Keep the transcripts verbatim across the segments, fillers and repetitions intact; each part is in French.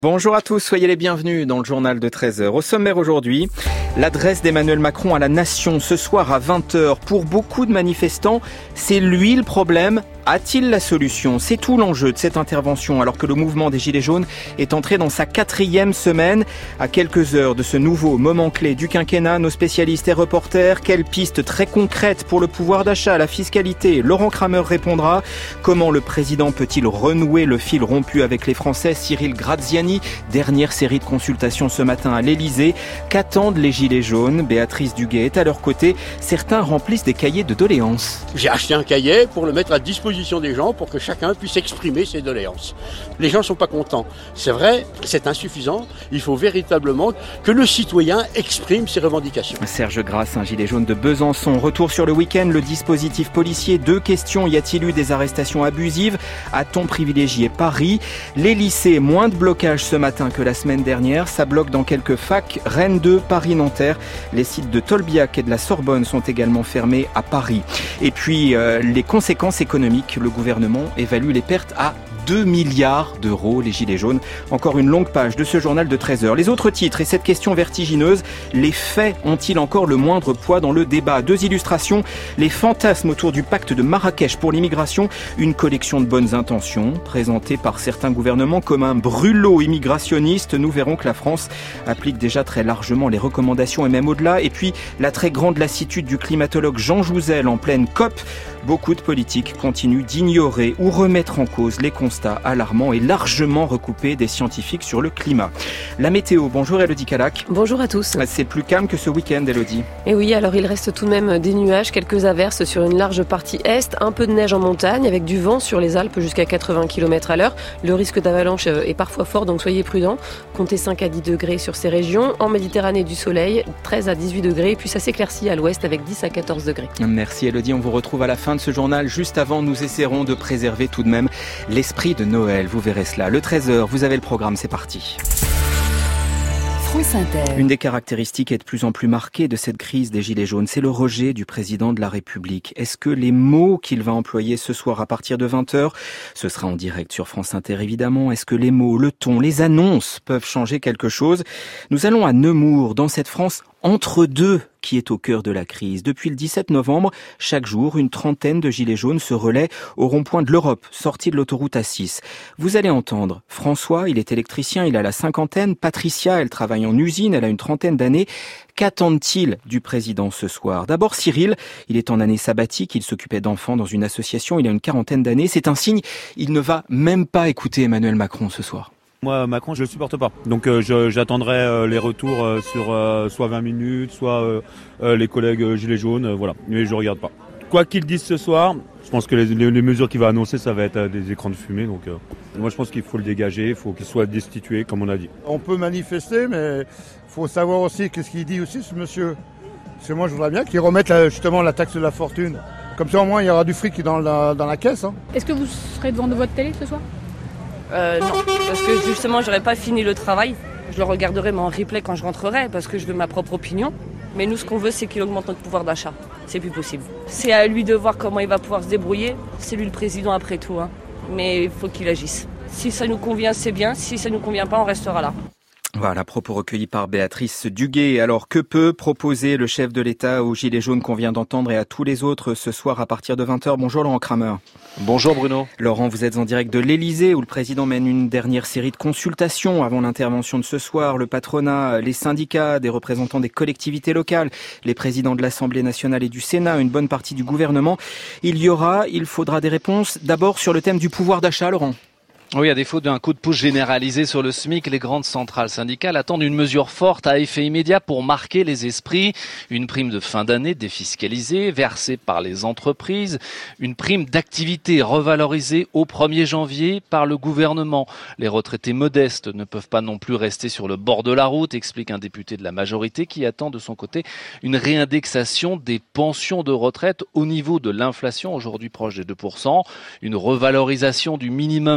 Bonjour à tous, soyez les bienvenus dans le journal de treize heures. Au sommaire aujourd'hui, l'adresse d'Emmanuel Macron à la nation ce soir à vingt heures. Pour beaucoup de manifestants, c'est lui le problème. A-t-il la solution ? C'est tout l'enjeu de cette intervention alors que le mouvement des Gilets jaunes est entré dans sa quatrième semaine. À quelques heures de ce nouveau moment clé du quinquennat, nos spécialistes et reporters, quelles pistes très concrètes pour le pouvoir d'achat, la fiscalité ? Laurent Kramer répondra. Comment le président peut-il renouer le fil rompu avec les Français ? Cyril Graziani, dernière série de consultations ce matin à l'Elysée. Qu'attendent les Gilets jaunes ? Béatrice Duguay est à leur côté. Certains remplissent des cahiers de doléances. J'ai acheté un cahier pour le mettre à disposition des gens pour que chacun puisse exprimer ses doléances. Les gens ne sont pas contents. C'est vrai, c'est insuffisant. Il faut véritablement que le citoyen exprime ses revendications. Serge Grasse, un gilet jaune de Besançon. Retour sur le week-end, le dispositif policier. Deux questions. Y a-t-il eu des arrestations abusives ? A-t-on privilégié Paris ? Les lycées, moins de blocage ce matin que la semaine dernière. Ça bloque dans quelques facs. Rennes deux, Paris-Nanterre. Les sites de Tolbiac et de la Sorbonne sont également fermés à Paris. Et puis, euh, les conséquences économiques. Le gouvernement évalue les pertes à deux milliards d'euros, les Gilets jaunes. Encore une longue page de ce journal de treize heures. Les autres titres et cette question vertigineuse, les faits ont-ils encore le moindre poids dans le débat ? Deux illustrations, les fantasmes autour du pacte de Marrakech pour l'immigration, une collection de bonnes intentions, présentée par certains gouvernements comme un brûlot immigrationniste. Nous verrons que la France applique déjà très largement les recommandations et même au-delà. Et puis, la très grande lassitude du climatologue Jean Jouzel en pleine COP. Beaucoup de politiques continuent d'ignorer ou remettre en cause les constats alarmants et largement recoupés des scientifiques sur le climat. La météo, bonjour Élodie Calac. Bonjour à tous. C'est plus calme que ce week-end, Élodie. Et oui, alors il reste tout de même des nuages, quelques averses sur une large partie est, un peu de neige en montagne, avec du vent sur les Alpes jusqu'à quatre-vingts kilomètres à l'heure. Le risque d'avalanche est parfois fort, donc soyez prudents. Comptez cinq à dix degrés sur ces régions. En Méditerranée, du soleil, treize à dix-huit degrés, puis ça s'éclaircit à l'ouest avec dix à quatorze degrés. Merci Élodie, on vous retrouve à la fin de ce journal. Juste avant, nous essaierons de préserver tout de même l'esprit de Noël. Vous verrez cela. Le treize heures, vous avez le programme, c'est parti. France Inter. Une des caractéristiques est de plus en plus marquée de cette crise des Gilets jaunes, c'est le rejet du président de la République. Est-ce que les mots qu'il va employer ce soir à partir de vingt heures, ce sera en direct sur France Inter évidemment, est-ce que les mots, le ton, les annonces peuvent changer quelque chose ? Nous allons à Nemours, dans cette France entre deux qui est au cœur de la crise. Depuis le dix-sept novembre, chaque jour, une trentaine de gilets jaunes se relaient au rond-point de l'Europe, sortie de l'autoroute A six. Vous allez entendre François, il est électricien, il a la cinquantaine. Patricia, elle travaille en usine, elle a une trentaine d'années. Qu'attendent-ils du président ce soir ? D'abord Cyril, il est en année sabbatique, il s'occupait d'enfants dans une association, il a une quarantaine d'années. C'est un signe, il ne va même pas écouter Emmanuel Macron ce soir. Moi, Macron, je le supporte pas. Donc, euh, je, j'attendrai euh, les retours euh, sur euh, soit vingt minutes, soit euh, euh, les collègues euh, gilets jaunes, euh, voilà. Mais je regarde pas. Quoi qu'ils disent ce soir, je pense que les, les, les mesures qu'il va annoncer, ça va être euh, des écrans de fumée. Donc, euh, moi, je pense qu'il faut le dégager, il faut qu'il soit destitué, comme on a dit. On peut manifester, mais il faut savoir aussi qu'est-ce qu'il dit aussi, ce monsieur. Parce que moi, je voudrais bien qu'il remette la, justement la taxe de la fortune. Comme ça, au moins, il y aura du fric dans la, dans la caisse. Hein. Est-ce que vous serez devant votre télé ce soir ? Euh, non, parce que justement, j'aurais pas fini le travail. Je le regarderai, mais en replay quand je rentrerai, parce que je veux ma propre opinion. Mais nous, ce qu'on veut, c'est qu'il augmente notre pouvoir d'achat. C'est plus possible. C'est à lui de voir comment il va pouvoir se débrouiller. C'est lui le président après tout, hein. Mais il faut qu'il agisse. Si ça nous convient, c'est bien. Si ça nous convient pas, on restera là. Voilà, propos recueillis par Béatrice Duguay. Alors, que peut proposer le chef de l'État aux Gilets jaunes qu'on vient d'entendre et à tous les autres ce soir à partir de vingt heures ? Bonjour Laurent Kramer. Bonjour Bruno. Laurent, vous êtes en direct de l'Elysée où le président mène une dernière série de consultations avant l'intervention de ce soir. Le patronat, les syndicats, des représentants des collectivités locales, les présidents de l'Assemblée nationale et du Sénat, une bonne partie du gouvernement. Il y aura, il faudra des réponses. D'abord sur le thème du pouvoir d'achat, Laurent. Oui, à défaut d'un coup de pouce généralisé sur le SMIC, les grandes centrales syndicales attendent une mesure forte à effet immédiat pour marquer les esprits. Une prime de fin d'année défiscalisée, versée par les entreprises. Une prime d'activité revalorisée au premier janvier par le gouvernement. Les retraités modestes ne peuvent pas non plus rester sur le bord de la route, explique un député de la majorité qui attend de son côté une réindexation des pensions de retraite au niveau de l'inflation, aujourd'hui proche des deux pour cent. Une revalorisation du minimum vieillesse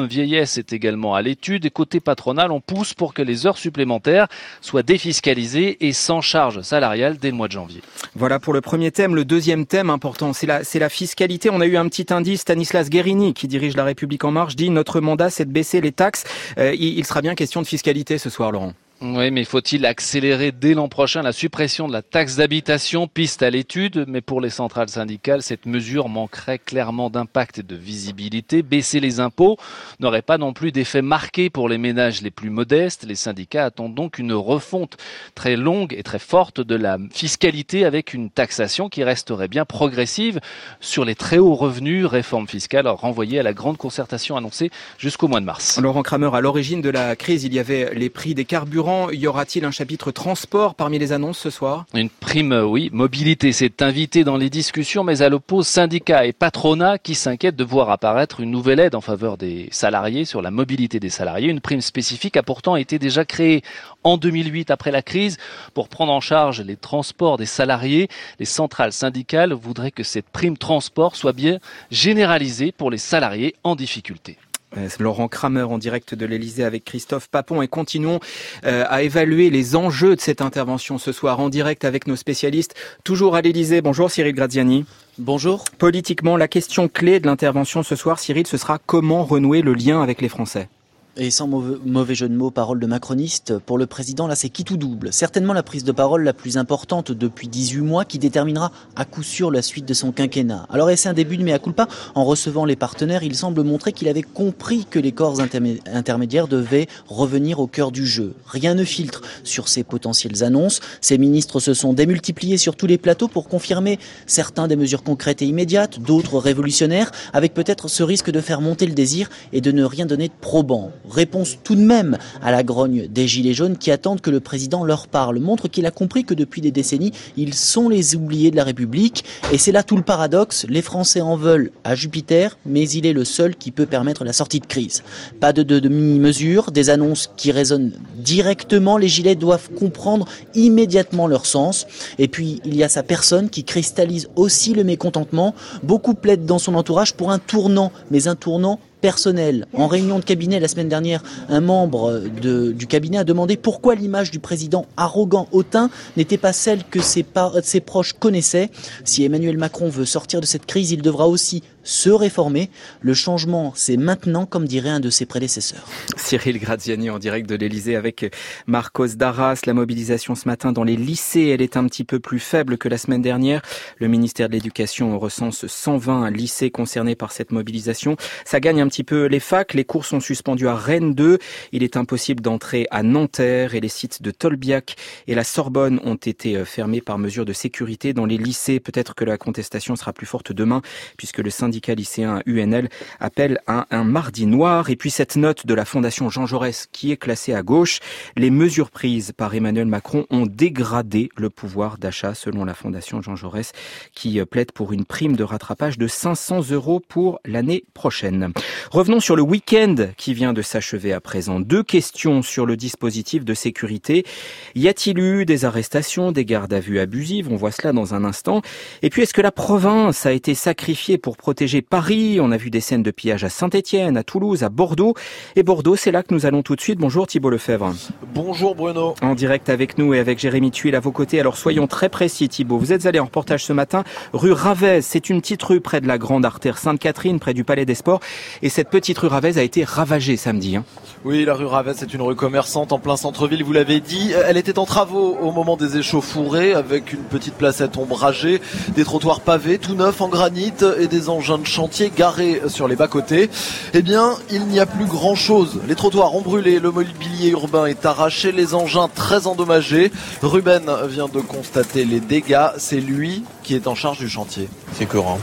pièce est également à l'étude et côté patronal, on pousse pour que les heures supplémentaires soient défiscalisées et sans charge salariale dès le mois de janvier. Voilà pour le premier thème. Le deuxième thème important, c'est la, c'est la fiscalité. On a eu un petit indice. Stanislas Guérini, qui dirige La République En Marche, dit « Notre mandat, c'est de baisser les taxes euh, ». Il sera bien question de fiscalité ce soir, Laurent. Oui, mais faut-il accélérer dès l'an prochain la suppression de la taxe d'habitation? Piste à l'étude, mais pour les centrales syndicales, cette mesure manquerait clairement d'impact et de visibilité. Baisser les impôts n'aurait pas non plus d'effet marqué pour les ménages les plus modestes. Les syndicats attendent donc une refonte très longue et très forte de la fiscalité avec une taxation qui resterait bien progressive sur les très hauts revenus. Réforme fiscale renvoyée à la grande concertation annoncée jusqu'au mois de mars. Laurent Kramer, à l'origine de la crise, il y avait les prix des carburants. Y aura-t-il un chapitre transport parmi les annonces ce soir? Une prime, oui. Mobilité s'est invitée dans les discussions, mais elle oppose syndicats et patronat qui s'inquiètent de voir apparaître une nouvelle aide en faveur des salariés sur la mobilité des salariés. Une prime spécifique a pourtant été déjà créée en deux mille huit après la crise pour prendre en charge les transports des salariés. Les centrales syndicales voudraient que cette prime transport soit bien généralisée pour les salariés en difficulté. Laurent Kramer en direct de l'Elysée avec Christophe Papon et continuons euh, à évaluer les enjeux de cette intervention ce soir en direct avec nos spécialistes. Toujours à l'Elysée. Bonjour Cyril Graziani. Bonjour. Politiquement, la question clé de l'intervention ce soir, Cyril, ce sera comment renouer le lien avec les Français. Et sans mauvais, mauvais jeu de mots, parole de macroniste, pour le président, là c'est qui tout double. Certainement la prise de parole la plus importante depuis dix-huit mois qui déterminera à coup sûr la suite de son quinquennat. Alors est-ce un début de mea culpa? En recevant les partenaires, il semble montrer qu'il avait compris que les corps intermé- intermédiaires devaient revenir au cœur du jeu. Rien ne filtre sur ces potentielles annonces. Ces ministres se sont démultipliés sur tous les plateaux pour confirmer certains des mesures concrètes et immédiates, d'autres révolutionnaires, avec peut-être ce risque de faire monter le désir et de ne rien donner de probant. Réponse tout de même à la grogne des Gilets jaunes qui attendent que le président leur parle, montre qu'il a compris que depuis des décennies, ils sont les oubliés de la République. Et c'est là tout le paradoxe, les Français en veulent à Jupiter, mais il est le seul qui peut permettre la sortie de crise. Pas de, de, de mini-mesures, des annonces qui résonnent directement, les Gilets doivent comprendre immédiatement leur sens. Et puis, il y a sa personne qui cristallise aussi le mécontentement. Beaucoup plaident dans son entourage pour un tournant, mais un tournant personnel. En réunion de cabinet la semaine dernière, un membre de, du cabinet a demandé pourquoi l'image du président arrogant, hautain, n'était pas celle que ses, par, ses proches connaissaient. Si Emmanuel Macron veut sortir de cette crise, il devra aussi se réformer. Le changement, c'est maintenant, comme dirait un de ses prédécesseurs. Cyril Graziani en direct de l'Elysée avec Marcos Darras. La mobilisation ce matin dans les lycées, elle est un petit peu plus faible que la semaine dernière. Le ministère de l'Éducation recense cent vingt lycées concernés par cette mobilisation. Ça gagne un petit peu les facs. Les cours sont suspendus à Rennes deux. Il est impossible d'entrer à Nanterre et les sites de Tolbiac et la Sorbonne ont été fermés par mesure de sécurité dans les lycées. Peut-être que la contestation sera plus forte demain puisque le syndicat lycéen U N L appelle à un mardi noir. Et puis cette note de la Fondation Jean Jaurès qui est classée à gauche. Les mesures prises par Emmanuel Macron ont dégradé le pouvoir d'achat selon la Fondation Jean Jaurès qui plaide pour une prime de rattrapage de cinq cents euros pour l'année prochaine. Revenons sur le week-end qui vient de s'achever à présent. Deux questions sur le dispositif de sécurité. Y a-t-il eu des arrestations, des gardes à vue abusives? On voit cela dans un instant. Et puis est-ce que la province a été sacrifiée pour protéger Paris? On a vu des scènes de pillage à Saint-Étienne, à Toulouse, à Bordeaux. Et Bordeaux, c'est là que nous allons tout de suite. Bonjour Thibault Lefebvre. Bonjour Bruno. En direct avec nous et avec Jérémy Tuile à vos côtés. Alors soyons très précis Thibault. Vous êtes allé en reportage ce matin, rue Ravez. C'est une petite rue près de la grande artère Sainte-Catherine, près du Palais des Sports. Et cette petite rue Ravez a été ravagée samedi. Hein. Oui, la rue Ravez, c'est une rue commerçante en plein centre-ville, vous l'avez dit. Elle était en travaux au moment des échauffourées, avec une petite placette ombragée, des trottoirs pavés, tout neufs en granit et des engins de chantier garés sur les bas-côtés. Eh bien, il n'y a plus grand-chose. Les trottoirs ont brûlé, le mobilier urbain est arraché, les engins très endommagés. Ruben vient de constater les dégâts. C'est lui qui est en charge du chantier. C'est écœurant.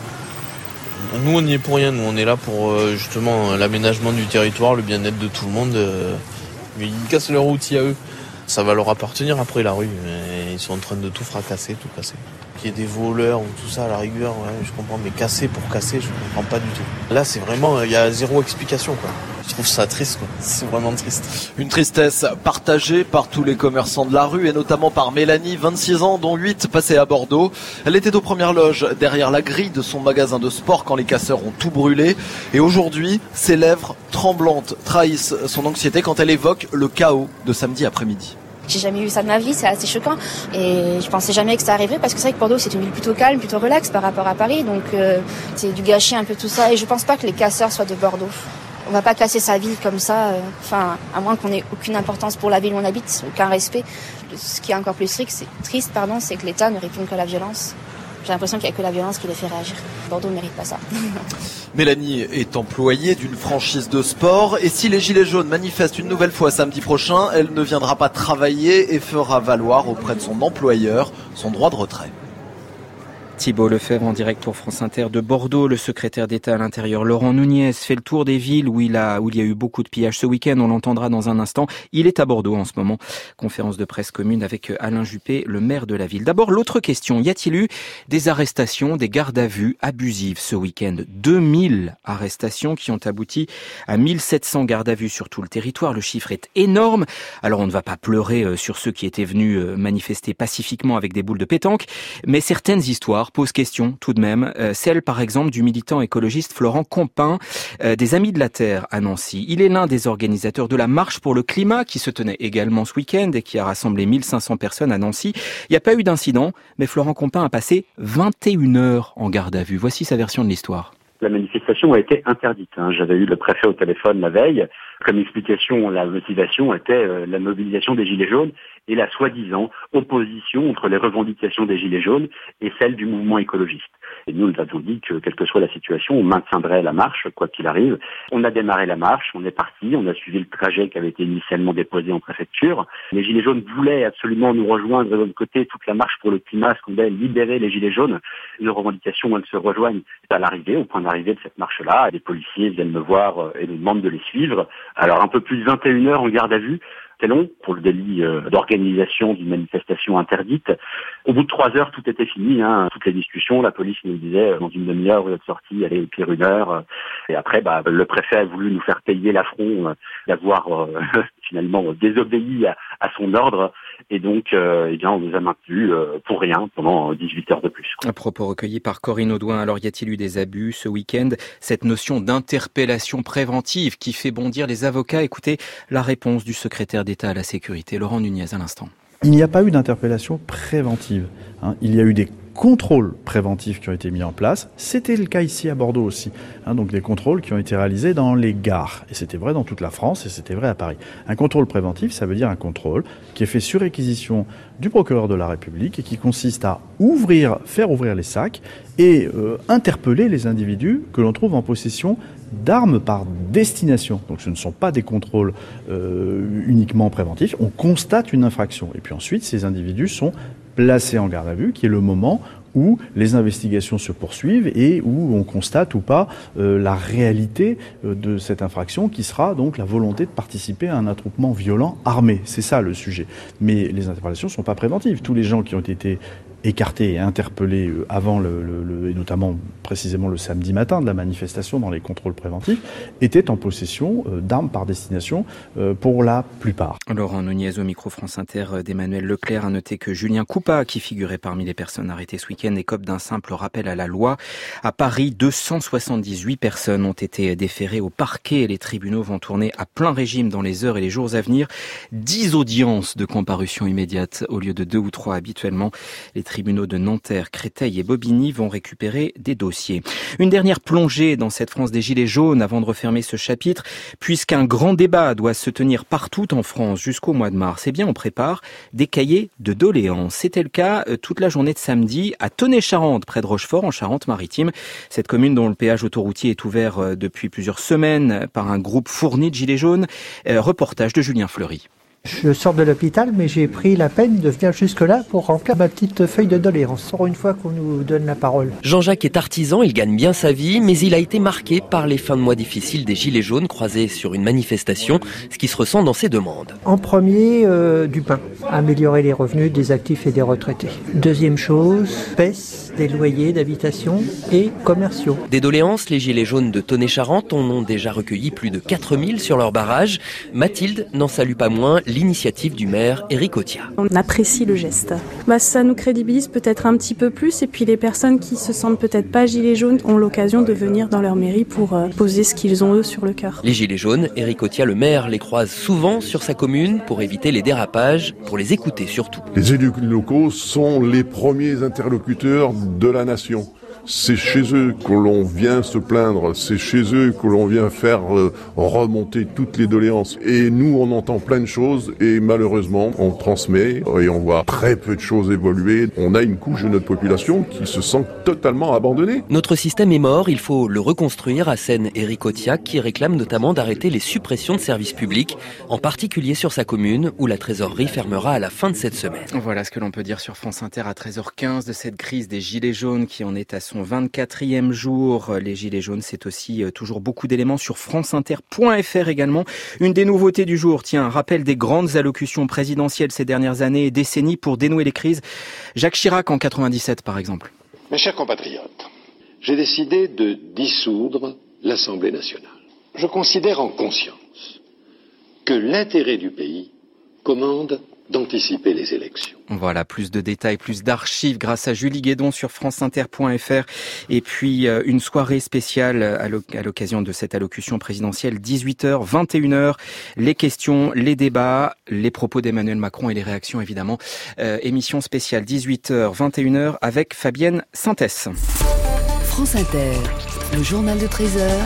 Nous, on n'y est pour rien. Nous, on est là pour euh, justement l'aménagement du territoire, le bien-être de tout le monde. Euh, mais ils cassent leur outil à eux. Ça va leur appartenir après la rue. Mais ils sont en train de tout fracasser, tout casser. Qu'il y ait des voleurs ou tout ça à la rigueur, ouais, je comprends. Mais casser pour casser, je comprends pas du tout. Là, c'est vraiment, il y a zéro explication, quoi. Je trouve ça triste, quoi. C'est vraiment triste. Une tristesse partagée par tous les commerçants de la rue et notamment par Mélanie, vingt-six ans, dont huit passaient à Bordeaux. Elle était aux premières loges derrière la grille de son magasin de sport quand les casseurs ont tout brûlé. Et aujourd'hui, ses lèvres tremblantes trahissent son anxiété quand elle évoque le chaos de samedi après-midi. J'ai jamais vu ça de ma vie, c'est assez choquant et je pensais jamais que ça arriverait parce que c'est vrai que Bordeaux c'est une ville plutôt calme, plutôt relaxe par rapport à Paris, donc euh, c'est du gâchis un peu tout ça et je pense pas que les casseurs soient de Bordeaux. On va pas casser sa ville comme ça, enfin euh, à moins qu'on ait aucune importance pour la ville où on habite, aucun respect. Ce qui est encore plus triste, c'est, triste, pardon, c'est que l'État ne répond qu'à la violence. J'ai l'impression qu'il n'y a que la violence qui les fait réagir. Bordeaux ne mérite pas ça. Mélanie est employée d'une franchise de sport et si les Gilets jaunes manifestent une nouvelle fois samedi prochain, elle ne viendra pas travailler et fera valoir auprès de son employeur son droit de retrait. Thibault Lefebvre en direct pour France Inter de Bordeaux. Le secrétaire d'État à l'Intérieur Laurent Nunez fait le tour des villes où il, a, où il y a eu beaucoup de pillages ce week-end. On l'entendra dans un instant. Il est à Bordeaux en ce moment. Conférence de presse commune avec Alain Juppé, le maire de la ville. D'abord, l'autre question. Y a-t-il eu des arrestations, des gardes à vue abusives ce week-end? deux mille arrestations qui ont abouti à mille sept cents gardes à vue sur tout le territoire. Le chiffre est énorme. Alors, on ne va pas pleurer sur ceux qui étaient venus manifester pacifiquement avec des boules de pétanque, mais certaines histoires pose question tout de même, euh, celle par exemple du militant écologiste Florent Compin euh, des Amis de la Terre à Nancy. Il est l'un des organisateurs de la marche pour le climat qui se tenait également ce week-end et qui a rassemblé mille cinq cents personnes à Nancy. Il n'y a pas eu d'incident, mais Florent Compin a passé vingt et une heures en garde à vue. Voici sa version de l'histoire. La manifestation a été interdite. Hein. J'avais eu le préfet au téléphone la veille. Comme explication, la motivation était euh, la mobilisation des Gilets jaunes et la soi-disant opposition entre les revendications des Gilets jaunes et celles du mouvement écologiste. Et nous, nous avons dit que, quelle que soit la situation, on maintiendrait la marche, quoi qu'il arrive. On a démarré la marche, on est parti, on a suivi le trajet qui avait été initialement déposé en préfecture. Les Gilets jaunes voulaient absolument nous rejoindre de notre côté. Toute la marche pour le climat, ce qu'on voulait libérer les Gilets jaunes. Nos revendications, elles se rejoignent à l'arrivée, au point d'arrivée de cette marche-là. Les policiers viennent me voir et nous demandent de les suivre. Alors un peu plus de vingt et une heures en garde à vue. C'est long pour le délit euh, d'organisation d'une manifestation interdite. Au bout de trois heures, tout était fini. Hein. Toutes les discussions, la police nous disait euh, dans une demi-heure, vous êtes sortis, allez, au pire une heure. Euh, et après, bah, le préfet a voulu nous faire payer l'affront euh, d'avoir euh, finalement désobéi à, à son ordre. Et donc, euh, eh bien, on nous a maintenus euh, pour rien pendant dix-huit heures de plus. Un propos recueilli par Corinne Audouin. Alors, y a-t-il eu des abus ce week-end? Cette notion d'interpellation préventive qui fait bondir les avocats. Écoutez la réponse du secrétaire d'État à la sécurité, Laurent Nunez, à l'instant. Il n'y a pas eu d'interpellation préventive. Hein. Il y a eu des contrôles préventifs qui ont été mis en place. C'était le cas ici à Bordeaux aussi. Hein, donc des contrôles qui ont été réalisés dans les gares. Et c'était vrai dans toute la France et c'était vrai à Paris. Un contrôle préventif, ça veut dire un contrôle qui est fait sur réquisition du procureur de la République et qui consiste à ouvrir, faire ouvrir les sacs et euh, interpeller les individus que l'on trouve en possession d'armes par destination. Donc ce ne sont pas des contrôles euh, uniquement préventifs. On constate une infraction. Et puis ensuite, ces individus sont placés en garde à vue, qui est le moment où les investigations se poursuivent et où on constate ou pas euh, la réalité euh, de cette infraction qui sera donc la volonté de participer à un attroupement violent armé. C'est ça le sujet. Mais les interpellations ne sont pas préventives. Tous les gens qui ont été écartés et interpellés avant, le, le, le, et notamment précisément le samedi matin de la manifestation dans les contrôles préventifs, étaient en possession euh, d'armes par destination euh, pour la plupart. Laurent Nunez au micro France Inter d'Emmanuel Leclerc a noté que Julien Coupa, qui figurait parmi les personnes arrêtées ce week-end, écope d'un simple rappel à la loi. À Paris, deux cent soixante-dix-huit personnes ont été déférées au parquet et les tribunaux vont tourner à plein régime dans les heures et les jours à venir. Dix audiences de comparution immédiate au lieu de deux ou trois habituellement. Les tribunaux de Nanterre, Créteil et Bobigny vont récupérer des dossiers. Une dernière plongée dans cette France des Gilets jaunes avant de refermer ce chapitre, puisqu'un grand débat doit se tenir partout en France jusqu'au mois de mars. Eh bien, on prépare des cahiers de doléances. C'était le cas toute la journée de samedi à Tenay-Charente, près de Rochefort, en Charente-Maritime. Cette commune dont le péage autoroutier est ouvert depuis plusieurs semaines par un groupe fourni de Gilets jaunes. Reportage de Julien Fleury. Je sors de l'hôpital, mais j'ai pris la peine de venir jusque-là pour remplir ma petite feuille de doléance. Pour une fois qu'on nous donne la parole. Jean-Jacques est artisan, il gagne bien sa vie, mais il a été marqué par les fins de mois difficiles des Gilets jaunes croisés sur une manifestation, ce qui se ressent dans ses demandes. En premier, euh, du pain. Améliorer les revenus des actifs et des retraités. Deuxième chose, baisse des loyers d'habitation et commerciaux. Des doléances, les Gilets jaunes de Tonnet-Charente en ont déjà recueilli plus de quatre mille sur leur barrage. Mathilde n'en salue pas moins l'initiative du maire Éric Otia. On apprécie le geste. Bah, ça nous crédibilise peut-être un petit peu plus et puis les personnes qui se sentent peut-être pas gilets jaunes ont l'occasion de venir dans leur mairie pour euh, poser ce qu'ils ont eux sur le cœur. Les Gilets jaunes, Éric Otia, le maire, les croise souvent sur sa commune pour éviter les dérapages, pour les écouter surtout. Les élus locaux sont les premiers interlocuteurs de la nation. C'est chez eux que l'on vient se plaindre, c'est chez eux que l'on vient faire euh, remonter toutes les doléances. Et nous, on entend plein de choses et malheureusement, on transmet et on voit très peu de choses évoluer. On a une couche de notre population qui se sent totalement abandonnée. Notre système est mort, il faut le reconstruire, assène Éric Otia, qui réclame notamment d'arrêter les suppressions de services publics, en particulier sur sa commune, où la trésorerie fermera à la fin de cette semaine. Voilà ce que l'on peut dire sur France Inter à treize heures quinze de cette crise des Gilets jaunes qui en est à son vingt-quatrième jour. Les Gilets jaunes, c'est aussi toujours beaucoup d'éléments sur franceinter point f r également. Une des nouveautés du jour, tiens, un rappel des grandes allocutions présidentielles ces dernières années et décennies pour dénouer les crises. Jacques Chirac en quatre-vingt-dix-sept, par exemple. Mes chers compatriotes, j'ai décidé de dissoudre l'Assemblée nationale. Je considère en conscience que l'intérêt du pays commande d'anticiper les élections. Voilà, plus de détails, plus d'archives grâce à Julie Guédon sur franceinter point f r. Et puis euh, une soirée spéciale à l'occasion de cette allocution présidentielle, dix-huit heures, vingt et une heures. Les questions, les débats, les propos d'Emmanuel Macron et les réactions évidemment. Euh, émission spéciale dix-huit heures, vingt et une heures avec Fabienne Sintès. France Inter, le journal de treize heures.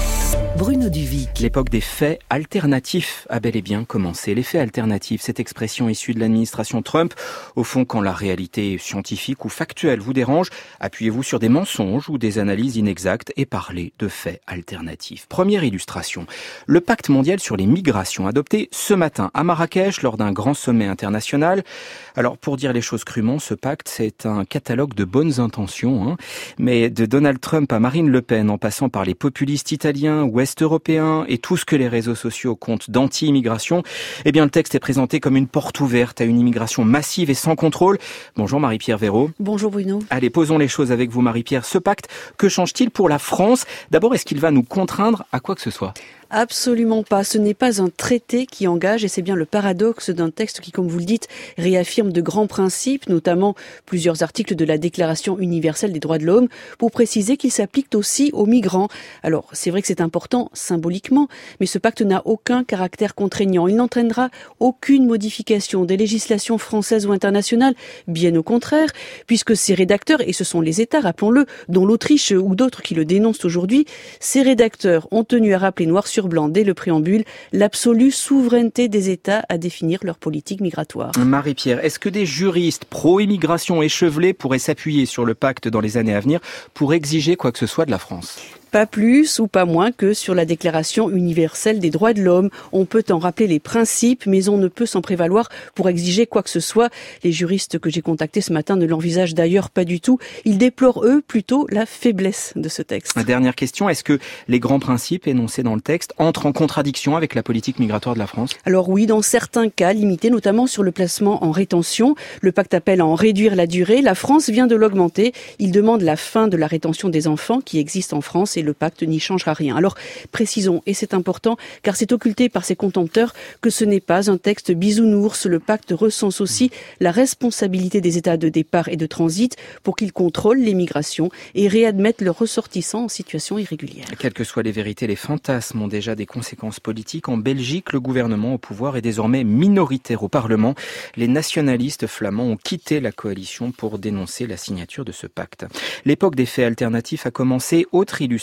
Bruno Duvic. L'époque des faits alternatifs a bel et bien commencé. Les faits alternatifs, cette expression issue de l'administration Trump, au fond, quand la réalité scientifique ou factuelle vous dérange, appuyez-vous sur des mensonges ou des analyses inexactes et parlez de faits alternatifs. Première illustration, le pacte mondial sur les migrations adopté ce matin à Marrakech lors d'un grand sommet international. Alors, pour dire les choses crûment, ce pacte, c'est un catalogue de bonnes intentions, hein, mais de Donald Trump à Marine Le Pen, en passant par les populistes italiens, ouest-européens et tout ce que les réseaux sociaux comptent d'anti-immigration, eh bien le texte est présenté comme une porte ouverte à une immigration massive et sans contrôle. Bonjour Marie-Pierre Véraud. Bonjour Bruno. Allez, posons les choses avec vous Marie-Pierre. Ce pacte, que change-t-il pour la France ? D'abord, est-ce qu'il va nous contraindre à quoi que ce soit ? Absolument pas. Ce n'est pas un traité qui engage et c'est bien le paradoxe d'un texte qui, comme vous le dites, réaffirme de grands principes, notamment plusieurs articles de la Déclaration universelle des droits de l'homme, pour préciser qu'ils s'appliquent aussi aux migrants. Alors, c'est vrai que c'est important symboliquement, mais ce pacte n'a aucun caractère contraignant. Il n'entraînera aucune modification des législations françaises ou internationales, bien au contraire, puisque ces rédacteurs, et ce sont les États, rappelons-le, dont l'Autriche ou d'autres qui le dénoncent aujourd'hui, ces rédacteurs ont tenu à rappeler noir sur blanc dès le préambule l'absolue souveraineté des États à définir leur politique migratoire. Marie-Pierre, est-ce que des juristes pro-immigration échevelés pourraient s'appuyer sur le pacte dans les années à venir pour exiger quoi que ce soit de la France ? Pas plus ou pas moins que sur la Déclaration universelle des droits de l'homme. On peut en rappeler les principes, mais on ne peut s'en prévaloir pour exiger quoi que ce soit. Les juristes que j'ai contactés ce matin ne l'envisagent d'ailleurs pas du tout. Ils déplorent, eux, plutôt la faiblesse de ce texte. Dernière question, est-ce que les grands principes énoncés dans le texte entrent en contradiction avec la politique migratoire de la France ? Alors oui, dans certains cas limités, notamment sur le placement en rétention. Le pacte appelle à en réduire la durée. La France vient de l'augmenter. Il demande la fin de la rétention des enfants qui existe en France et le pacte n'y changera rien. Alors, précisons, et c'est important, car c'est occulté par ses contempteurs, que ce n'est pas un texte bisounours. Le pacte recense aussi la responsabilité des États de départ et de transit pour qu'ils contrôlent les migrations et réadmettent leurs ressortissants en situation irrégulière. Quelles que soient les vérités, les fantasmes ont déjà des conséquences politiques. En Belgique, le gouvernement au pouvoir est désormais minoritaire au Parlement. Les nationalistes flamands ont quitté la coalition pour dénoncer la signature de ce pacte. L'époque des faits alternatifs a commencé. Autre illustration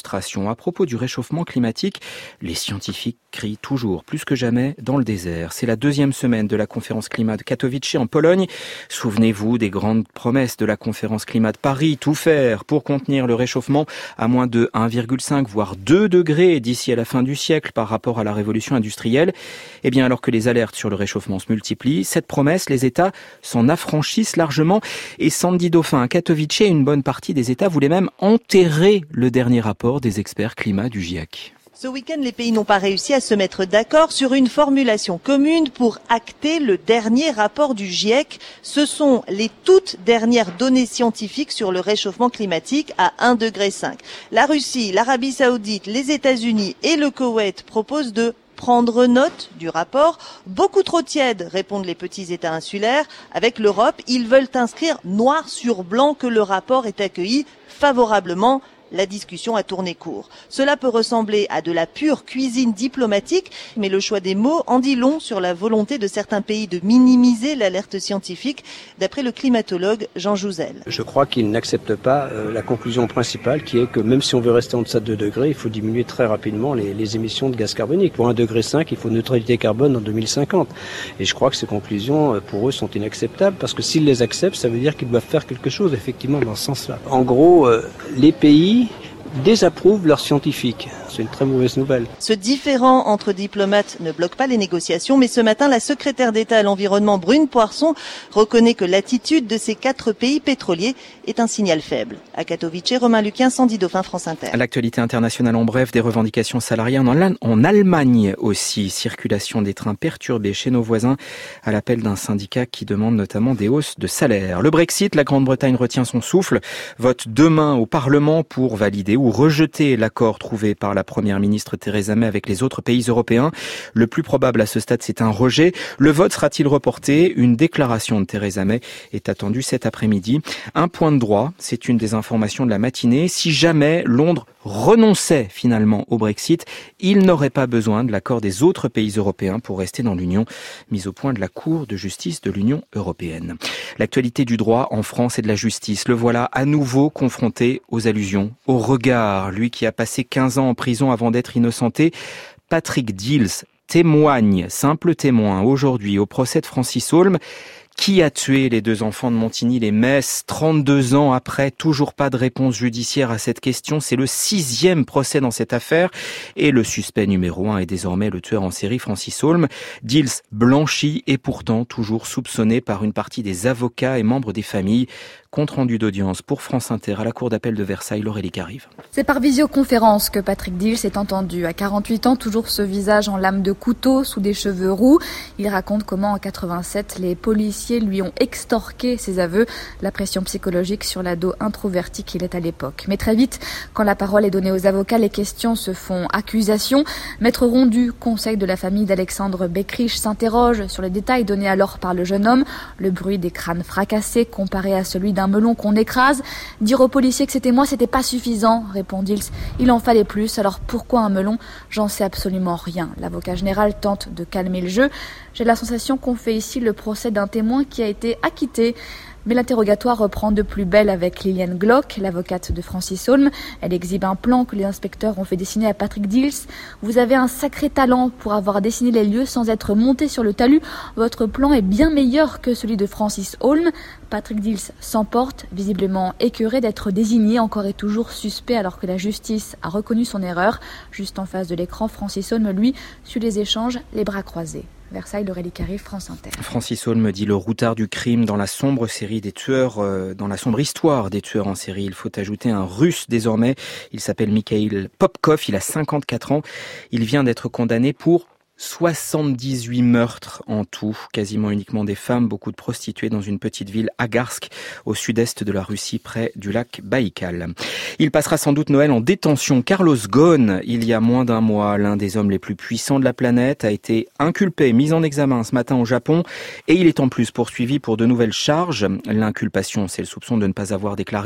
frustration. À propos du réchauffement climatique, les scientifiques crient toujours, plus que jamais, dans le désert. C'est la deuxième semaine de la conférence climat de Katowice en Pologne. Souvenez-vous des grandes promesses de la conférence climat de Paris, tout faire pour contenir le réchauffement à moins de un virgule cinq voire deux degrés d'ici à la fin du siècle par rapport à la révolution industrielle. Eh bien, alors que les alertes sur le réchauffement se multiplient, cette promesse, les États s'en affranchissent largement. Et Sandy Dauphin, à Katowice, une bonne partie des États voulaient même enterrer le dernier rapport des experts climat du GIEC. Ce week-end, les pays n'ont pas réussi à se mettre d'accord sur une formulation commune pour acter le dernier rapport du GIEC. Ce sont les toutes dernières données scientifiques sur le réchauffement climatique à un degré cinq. La Russie, l'Arabie Saoudite, les États-Unis et le Koweït proposent de prendre note du rapport. Beaucoup trop tiède, répondent les petits États insulaires. Avec l'Europe, ils veulent inscrire noir sur blanc que le rapport est accueilli favorablement. La discussion a tourné court. Cela peut ressembler à de la pure cuisine diplomatique, mais le choix des mots en dit long sur la volonté de certains pays de minimiser l'alerte scientifique, d'après le climatologue Jean Jouzel. Je crois qu'ils n'acceptent pas euh, la conclusion principale qui est que même si on veut rester en deçà de deux degrés, il faut diminuer très rapidement les, les émissions de gaz carbonique. Pour un degré cinq, il faut neutralité carbone en deux mille cinquante. Et je crois que ces conclusions, pour eux, sont inacceptables parce que s'ils les acceptent, ça veut dire qu'ils doivent faire quelque chose effectivement dans ce sens-là. En gros, euh, les pays désapprouvent leurs scientifiques. C'est une très mauvaise nouvelle. Ce différend entre diplomates ne bloque pas les négociations, mais ce matin, la secrétaire d'État à l'environnement, Brune Poirson, reconnaît que l'attitude de ces quatre pays pétroliers est un signal faible. À Katowice, Romain Luquin, Sandy Dauphin, France Inter. L'actualité internationale en bref, des revendications salariales en Allemagne aussi. Circulation des trains perturbée chez nos voisins à l'appel d'un syndicat qui demande notamment des hausses de salaire. Le Brexit, la Grande-Bretagne retient son souffle. Vote demain au Parlement pour valider ou rejeter l'accord trouvé par la Première ministre Theresa May avec les autres pays européens. Le plus probable à ce stade, c'est un rejet. Le vote sera-t-il reporté? Une déclaration de Theresa May est attendue cet après-midi. Un point de droit, c'est une des informations de la matinée. Si jamais Londres renonçait finalement au Brexit, il n'aurait pas besoin de l'accord des autres pays européens pour rester dans l'Union. Mise au point de la Cour de justice de l'Union européenne. L'actualité du droit en France et de la justice. Le voilà à nouveau confronté aux allusions, au regard. Lui qui a passé quinze ans en prison avant d'être innocenté, Patrick Dils témoigne, simple témoin, aujourd'hui au procès de Francis Holm. Qui a tué les deux enfants de Montigny-les-Metz? trente-deux ans après, toujours pas de réponse judiciaire à cette question. C'est le sixième procès dans cette affaire. Et le suspect numéro un est désormais le tueur en série Francis Holm. Dils blanchi et pourtant toujours soupçonné par une partie des avocats et membres des familles. Compte rendu d'audience pour France Inter à la cour d'appel de Versailles, Laurélie Carive. C'est par visioconférence que Patrick Dils est entendu. À quarante-huit ans, toujours ce visage en lame de couteau, sous des cheveux roux. Il raconte comment en quatre-vingt-sept, les policiers lui ont extorqué ses aveux, la pression psychologique sur l'ado introverti qu'il est à l'époque. Mais très vite, quand la parole est donnée aux avocats, les questions se font accusation. Maître Rondu, conseil de la famille d'Alexandre Beckrich, s'interroge sur les détails donnés alors par le jeune homme. Le bruit des crânes fracassés comparé à celui d'un melon qu'on écrase. Dire aux policiers que c'était moi, c'était pas suffisant, répond Dils. Il en fallait plus, alors pourquoi un melon? J'en sais absolument rien. L'avocat général tente de calmer le jeu. J'ai la sensation qu'on fait ici le procès d'un témoin qui a été acquitté. Mais l'interrogatoire reprend de plus belle avec Liliane Glock, l'avocate de Francis Holm. Elle exhibe un plan que les inspecteurs ont fait dessiner à Patrick Dils. Vous avez un sacré talent pour avoir dessiné les lieux sans être monté sur le talus. Votre plan est bien meilleur que celui de Francis Holm. Patrick Dils s'emporte, visiblement écœuré d'être désigné encore et toujours suspect alors que la justice a reconnu son erreur. Juste en face de l'écran, Francis Holm, lui, suit les échanges, les bras croisés. Versailles, Laurélie Carive, France Inter. Francis Holm dit le routard du crime dans la sombre série des tueurs, euh, dans la sombre histoire des tueurs en série. Il faut ajouter un Russe désormais. Il s'appelle Mikhail Popkov. Il a cinquante-quatre ans. Il vient d'être condamné pour soixante-dix-huit meurtres en tout, quasiment uniquement des femmes, beaucoup de prostituées dans une petite ville, Agarsk, au sud-est de la Russie, près du lac Baïkal. Il passera sans doute Noël en détention. Carlos Ghosn, il y a moins d'un mois, l'un des hommes les plus puissants de la planète, a été inculpé, mis en examen ce matin au Japon, et il est en plus poursuivi pour de nouvelles charges. L'inculpation, c'est le soupçon de ne pas avoir déclaré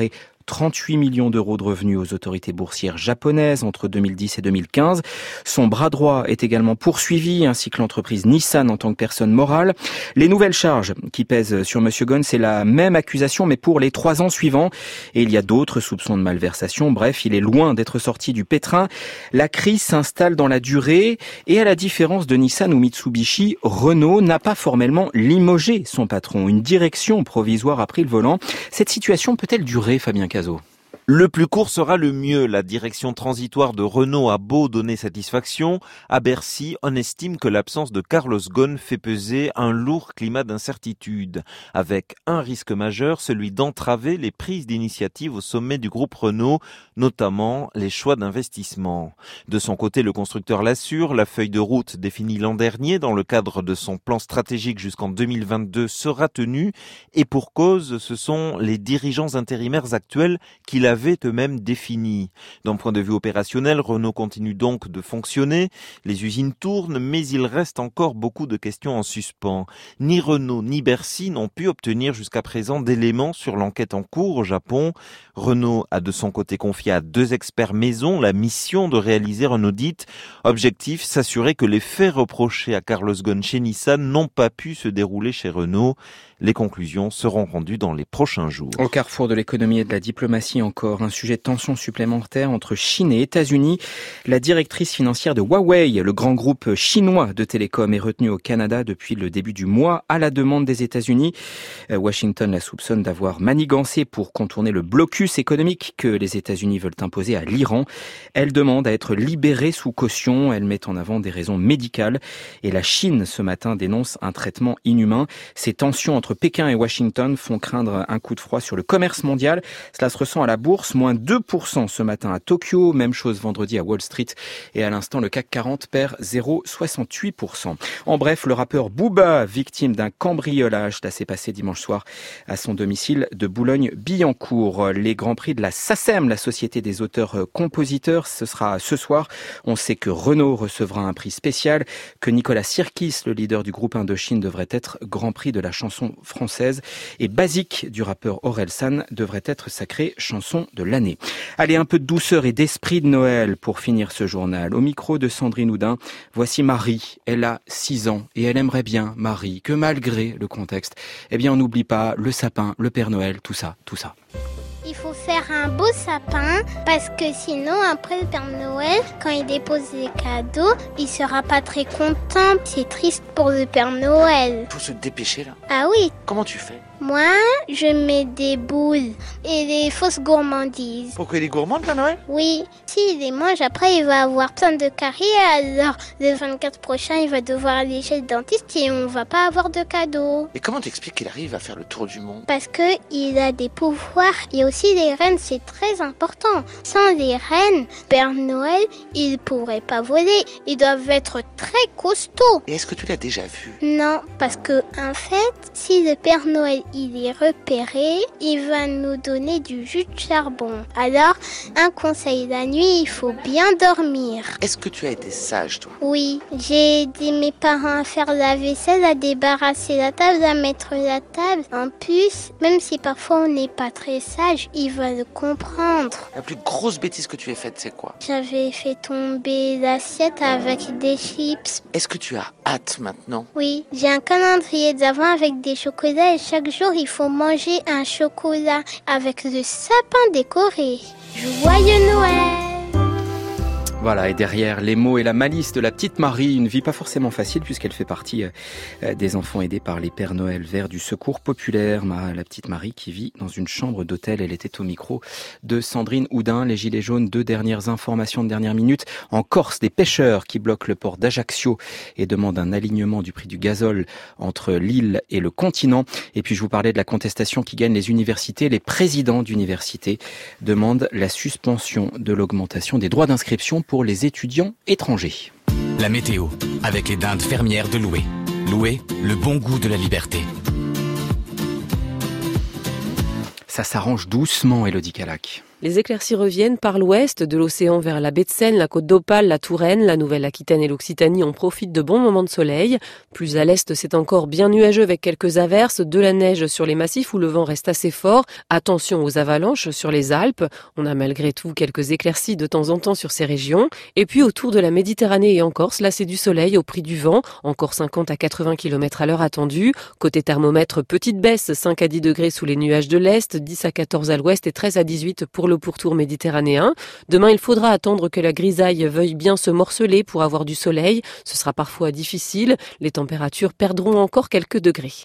trente-huit millions d'euros de revenus aux autorités boursières japonaises entre deux mille dix et deux mille quinze. Son bras droit est également poursuivi, ainsi que l'entreprise Nissan en tant que personne morale. Les nouvelles charges qui pèsent sur M. Ghosn, c'est la même accusation, mais pour les trois ans suivants. Et il y a d'autres soupçons de malversation. Bref, il est loin d'être sorti du pétrin. La crise s'installe dans la durée et à la différence de Nissan ou Mitsubishi, Renault n'a pas formellement limogé son patron. Une direction provisoire a pris le volant. Cette situation peut-elle durer, Fabien Cazot ? Le plus court sera le mieux. La direction transitoire de Renault a beau donner satisfaction. À Bercy, on estime que l'absence de Carlos Ghosn fait peser un lourd climat d'incertitude, avec un risque majeur, celui d'entraver les prises d'initiative au sommet du groupe Renault, notamment les choix d'investissement. De son côté, le constructeur l'assure, la feuille de route définie l'an dernier dans le cadre de son plan stratégique jusqu'en deux mille vingt-deux sera tenue, et pour cause, ce sont les dirigeants intérimaires actuels qui l'avaient eux-mêmes définis. D'un point de vue opérationnel, Renault continue donc de fonctionner. Les usines tournent, mais il reste encore beaucoup de questions en suspens. Ni Renault ni Bercy n'ont pu obtenir jusqu'à présent d'éléments sur l'enquête en cours au Japon. Renault a de son côté confié à deux experts maison la mission de réaliser un audit. Objectif, s'assurer que les faits reprochés à Carlos Ghosn chez Nissan n'ont pas pu se dérouler chez Renault. Les conclusions seront rendues dans les prochains jours. Au carrefour de l'économie et de la diplomatie encore, un sujet de tension supplémentaire entre Chine et États-Unis. La directrice financière de Huawei, le grand groupe chinois de télécom, est retenue au Canada depuis le début du mois à la demande des États-Unis. Washington la soupçonne d'avoir manigancé pour contourner le blocus économique que les États-Unis veulent imposer à l'Iran. Elle demande à être libérée sous caution. Elle met en avant des raisons médicales. Et la Chine, ce matin, dénonce un traitement inhumain. Ces tensions entre Pékin et Washington font craindre un coup de froid sur le commerce mondial. Cela se ressent à la bourse, moins deux pour cent ce matin à Tokyo, même chose vendredi à Wall Street. Et à l'instant, le C A C quarante perd zéro virgule soixante-huit pour cent. En bref, le rappeur Booba, victime d'un cambriolage, ça s'est passé dimanche soir à son domicile de Boulogne-Billancourt. Les Grands Prix de la SACEM, la Société des auteurs-compositeurs, ce sera ce soir. On sait que Renault recevra un prix spécial, que Nicolas Sirkis, le leader du groupe Indochine, devrait être Grand Prix de la chanson française, et Basique du rappeur Orelsan devrait être sacré chanson de l'année. Allez, un peu de douceur et d'esprit de Noël pour finir ce journal. Au micro de Sandrine Oudin, voici Marie. Elle a six ans et elle aimerait bien, Marie, que malgré le contexte, eh bien on n'oublie pas le sapin, le Père Noël, tout ça, tout ça. Il faut faire un beau sapin parce que sinon après le Père Noël, quand il dépose les cadeaux, il sera pas très content. C'est triste pour le Père Noël. Faut se dépêcher là. Ah oui. Comment tu fais? Moi, je mets des boules et des fausses gourmandises. Pourquoi il est gourmand le Père Noël? Oui. S'il les mange, après il va avoir plein de caries. Alors le vingt-quatre prochain, il va devoir aller chez le dentiste et on va pas avoir de cadeaux. Et comment t'expliques qu'il arrive à faire le tour du monde? Parce que il a des pouvoirs. Et aussi les reines, c'est très important. Sans les reines, Père Noël, il pourrait pas voler. Ils doivent être très costauds. Et est-ce que tu l'as déjà vu? Non, parce que en fait, si le Père Noël il est repéré, il va nous donner du jus de charbon. Alors, un conseil la nuit, il faut bien dormir. Est-ce que tu as été sage, toi? Oui, j'ai aidé mes parents à faire la vaisselle, à débarrasser la table, à mettre la table. En plus, même si parfois on n'est pas très sage, il va le comprendre. La plus grosse bêtise que tu aies faite, c'est quoi? J'avais fait tomber l'assiette avec des chips. Est-ce que tu as hâte maintenant? Oui, j'ai un calendrier d'avant avec des chocolats et chaque jour il faut manger un chocolat avec le sapin décoré. Joyeux Noël! Voilà, et derrière les mots et la malice de la petite Marie, une vie pas forcément facile puisqu'elle fait partie des enfants aidés par les Pères Noël vers du Secours populaire. La petite Marie qui vit dans une chambre d'hôtel, elle était au micro de Sandrine Oudin. Les Gilets jaunes, deux dernières informations de dernière minute. En Corse, des pêcheurs qui bloquent le port d'Ajaccio et demandent un alignement du prix du gazole entre l'île et le continent. Et puis je vous parlais de la contestation qui gagne les universités. Les présidents d'universités demandent la suspension de l'augmentation des droits d'inscription pour les étudiants étrangers. La météo, avec les dindes fermières de Loué. Loué, le bon goût de la liberté. Ça s'arrange doucement, Élodie Calac. Les éclaircies reviennent par l'ouest, de l'océan vers la baie de Seine, la côte d'Opale, la Touraine, la Nouvelle-Aquitaine et l'Occitanie. On profite de bons moments de soleil. Plus à l'est, c'est encore bien nuageux avec quelques averses, de la neige sur les massifs où le vent reste assez fort. Attention aux avalanches sur les Alpes. On a malgré tout quelques éclaircies de temps en temps sur ces régions. Et puis autour de la Méditerranée et en Corse, là c'est du soleil au prix du vent. Encore cinquante à quatre-vingts kilomètres à l'heure attendus. Côté thermomètre, petite baisse, cinq à dix degrés sous les nuages de l'est, dix à quatorze à l'ouest et treize à dix-huit pour le pourtour méditerranéen. Demain, il faudra attendre que la grisaille veuille bien se morceler pour avoir du soleil. Ce sera parfois difficile. Les températures perdront encore quelques degrés.